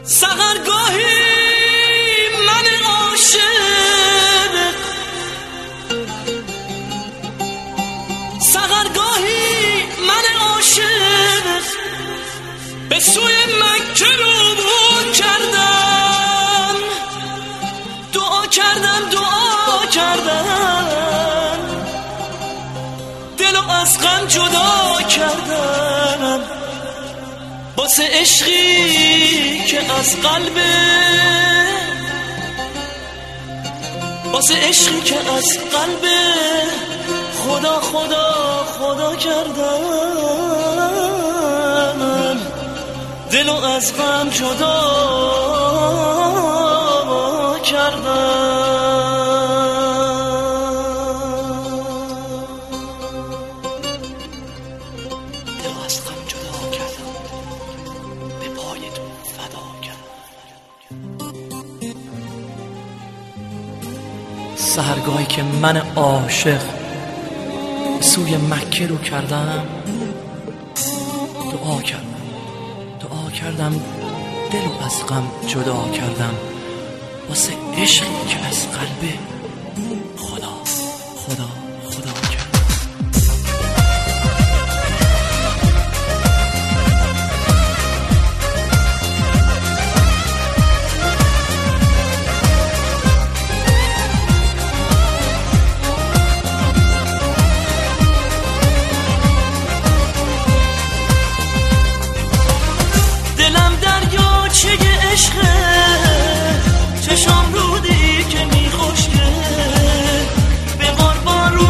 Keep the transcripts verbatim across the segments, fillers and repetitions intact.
سحرگاهی من عاشق، سحرگاهی من عاشق به سوی مکه رو کردم، دعا کردم دعا کردم، دلو از غم جدا کردم، واسه عشقی که از قلبه، واسه عشقی که از قلبه خدا خدا خدا کردم، دلو از غم جدا کردم. دلو از غم جدا کردم، به پای تو فدا کردم. سحرگاهی که من عاشق سوی مکه رو کردم، دعا کردم دعا کردم، دلو از غم جدا کردم، واسه عشقی که از قلبه خدا خدا خدا کردم. چشام رودی که میخوشگه به قربان رو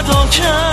فدا کرد.